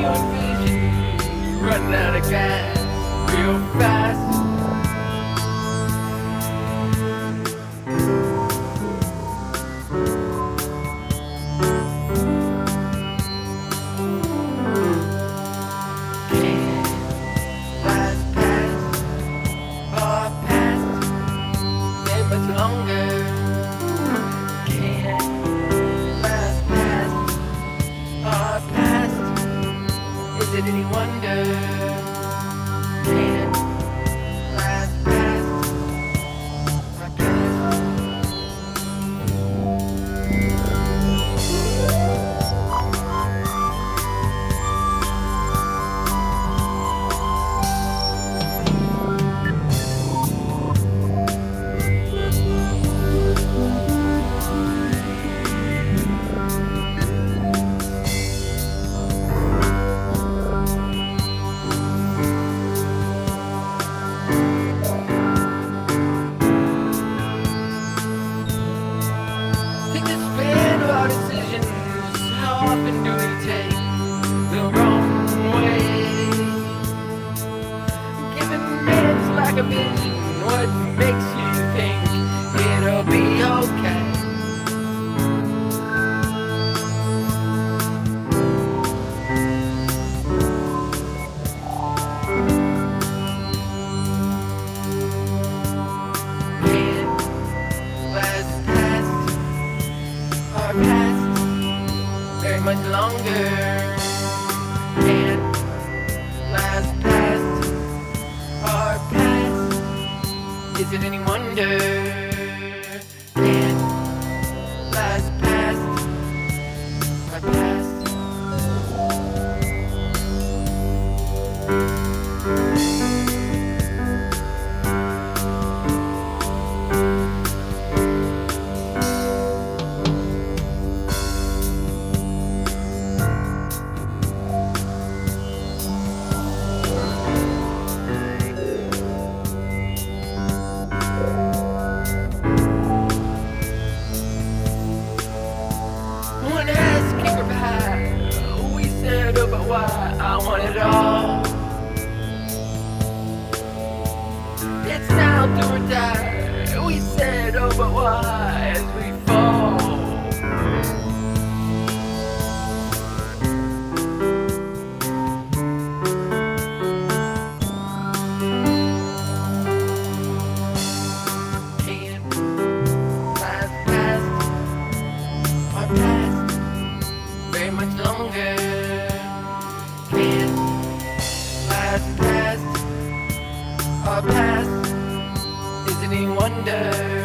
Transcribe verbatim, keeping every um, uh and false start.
your vision, running out of gas real fast. Longer can't last past our past. Is it any wonder? Can't last past our past. How often do we take the wrong way? Giving minutes like a vision, what makes you think it'll be okay? Can't last past our past very much longer. Can't last past our past. Is it any wonder? Can't last past our past. One ass kicker pie. We said about why I want it all. It's now do or die. We said about why as we fall. Can't last past our past very much longer. Can't last past our past. Is it any wonder?